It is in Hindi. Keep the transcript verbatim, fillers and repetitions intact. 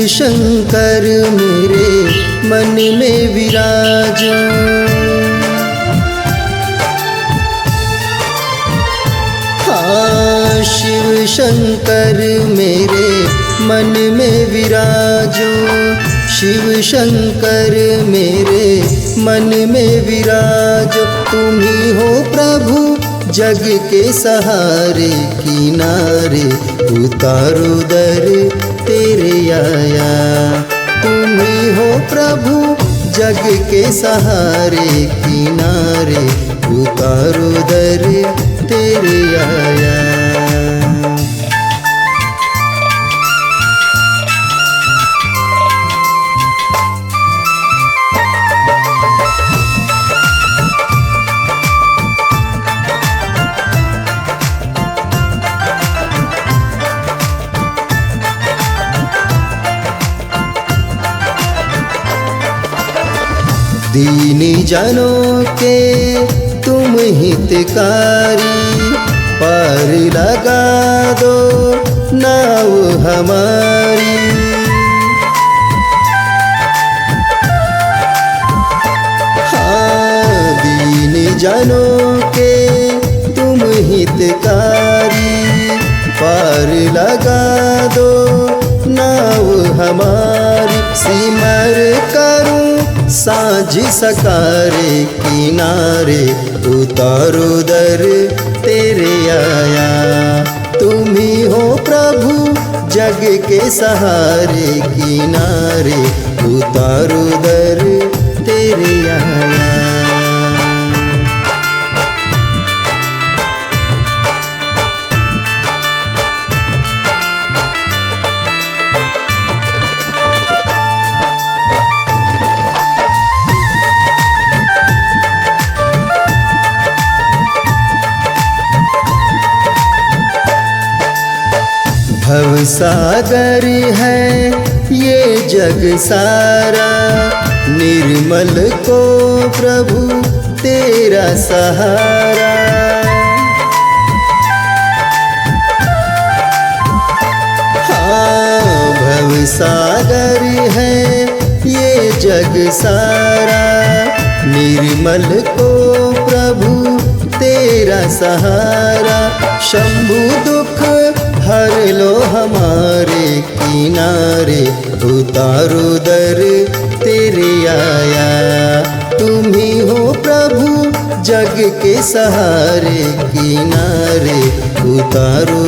शंकर मेरे मन में विराजो। हाँ, शिव शंकर मेरे मन में विराजो, शिव शंकर मेरे मन में विराजो। तुम ही हो प्रभु जग के सहारे, किनारे उतारो दर तेरे आया। तुम ही हो प्रभु जग के सहारे, किनारे उतारो दर तेरे आया। दीनी जनों के तुम हितकारी, पार लगा दो नाव हमारी। हाँ, दीनी जनों के तुम हितकारी, पार लगा दो नाव हमारी। सिमर करूं साँझ सकारे, किनारे उतारो दर तेरे आया। तुम ही हो प्रभु जग के सहारे, किनारे उतारो दर तेरे आया। भव सागर है ये जग सारा, निर्मल को प्रभु तेरा सहारा। हाँ, भव सागर है ये जग सारा, निर्मल को प्रभु तेरा सहारा। शंभु दुख हर लो हमारे, किनारे उतारो दर तेरे आया। तुम ही हो प्रभु जग के सहारे, किनारे उतारो